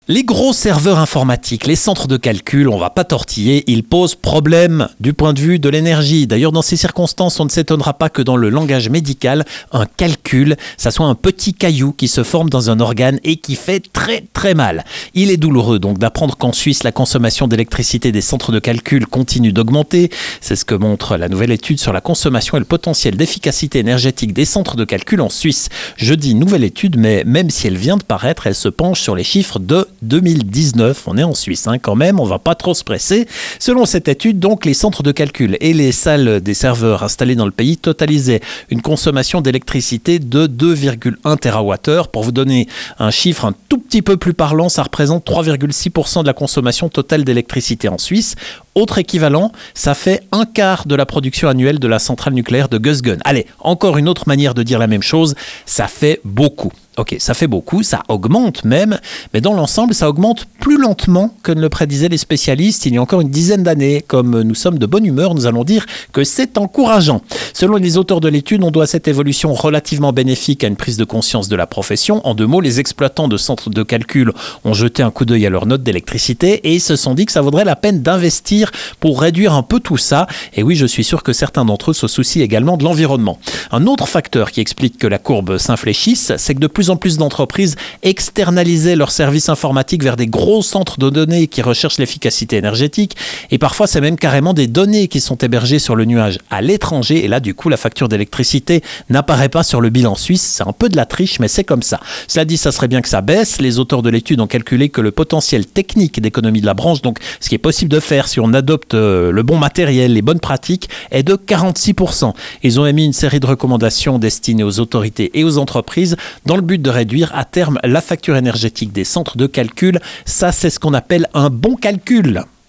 Les gros serveurs informatiques, les centres de calcul, on va pas tortiller, ils posent problème du point de vue de l'énergie. D'ailleurs, dans ces circonstances, on ne s'étonnera pas que dans le langage médical, un calcul, ça soit un petit caillou qui se forme dans un organe et qui fait très très mal. Il est douloureux donc d'apprendre qu'en Suisse, la consommation d'électricité des centres de calcul continue d'augmenter. C'est ce que montre la nouvelle étude sur la consommation et le potentiel d'efficacité énergétique des centres de calcul en Suisse. Je dis nouvelle étude, mais même si elle vient de paraître, elle se penche sur les chiffres de 2019, on est en Suisse quand même, on va pas trop se presser. Selon cette étude, donc, les centres de calcul et les salles des serveurs installés dans le pays totalisaient une consommation d'électricité de 2,1 TWh. Pour vous donner un chiffre un tout petit peu plus parlant, ça représente 3,6% de la consommation totale d'électricité en Suisse. Autre équivalent, ça fait un quart de la production annuelle de la centrale nucléaire de Gösgen. Allez, encore une autre manière de dire la même chose, ça fait beaucoup. Ok, ça fait beaucoup, ça augmente même, mais dans l'ensemble, ça augmente plus lentement que ne le prédisaient les spécialistes il y a encore une dizaine d'années. Comme nous sommes de bonne humeur, nous allons dire que c'est encourageant. Selon les auteurs de l'étude, on doit cette évolution relativement bénéfique à une prise de conscience de la profession. En deux mots, les exploitants de centres de calcul ont jeté un coup d'œil à leurs notes d'électricité et se sont dit que ça vaudrait la peine d'investir pour réduire un peu tout ça. Et oui, je suis sûr que certains d'entre eux se soucient également de l'environnement. Un autre facteur qui explique que la courbe s'infléchisse, c'est que de plus en plus d'entreprises externalisaient leurs services informatiques vers des gros centres de données qui recherchent l'efficacité énergétique. Et parfois, c'est même carrément des données qui sont hébergées sur le nuage à l'étranger. Et là, du coup, la facture d'électricité n'apparaît pas sur le bilan suisse. C'est un peu de la triche, mais c'est comme ça. Cela dit, ça serait bien que ça baisse. Les auteurs de l'étude ont calculé que le potentiel technique d'économie de la branche, donc ce qui est possible de faire si on adopte le bon matériel, les bonnes pratiques, est de 46%. Ils ont émis une série de recommandations destinées aux autorités et aux entreprises dans le but de réduire à terme la facture énergétique des centres de calcul. Ça, c'est ce qu'on appelle un bon calcul.